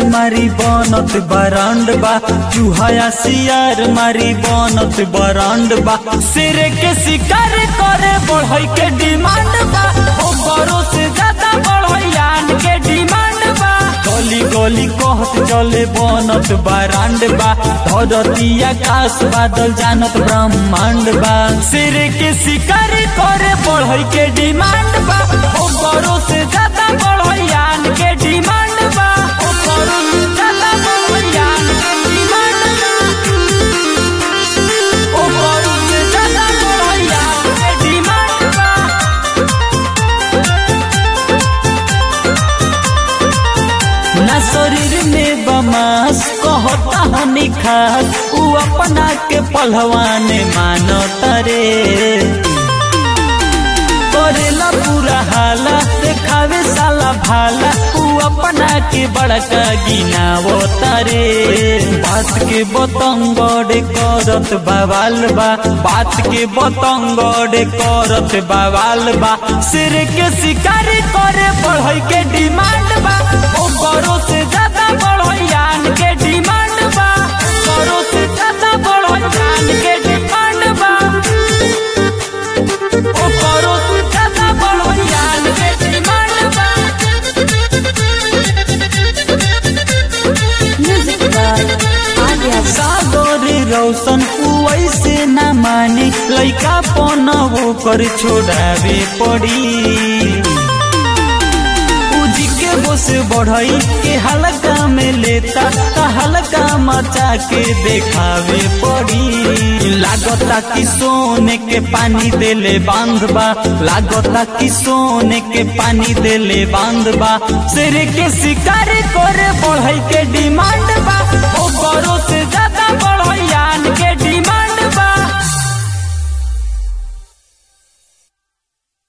मारी बनत बरांड बा, चूहा सियार मारी बनत बरांड बा। शेर के शिकार करे बढ़ई के डिमांड बा, ओकरो से ज्यादा बढ़ईयान के डिमांड बा। गली गली कहत चले बनत बरांड बा, धरती आकाश बादल जानत ब्रह्मांड बा। शेर के शिकार करे बढ़ई के डिमांड बा, ओकरो से ज्यादा बढ़ईयान के डिमांड बा, ओकरो से ज्यादा बढ़ईयान के डिमांड बा, ओकरो से ज्यादा बढ़ईयान के डिमांड बा। ना शरीर में बमास कहता हनी खास, उ अपना के पहलवान मानता रे। करेला पूरा हाला देखावे साला भाला, उ अपना के बड़का गिनावता रे। बात के बतंगड़ करत बवाल बा, बात के बतंगड़ करत बवाल बा। शेर के शिकार करे बढ़ई के डिमांड बा, ओकरो से ज्यादा बढ़ईयान के डिमांड बा, ओकरो से ज्यादा बढ़ईयान के डिमांड बा, ओकरो से ज्यादा बढ़ईयान के डिमांड बा। सागर रोशन वैसे न मानी, लइका पन वो कर छोड़ावे पड़ी। के बोस बढ़ई के हल्का में लेता, हल्का मचा के देखावे पड़ी। लागता कि सोने के पानी देले बांधबा, लागता कि सोने के पानी देले बांधबा। शेर के शिकार करे बढ़ई के डिमांड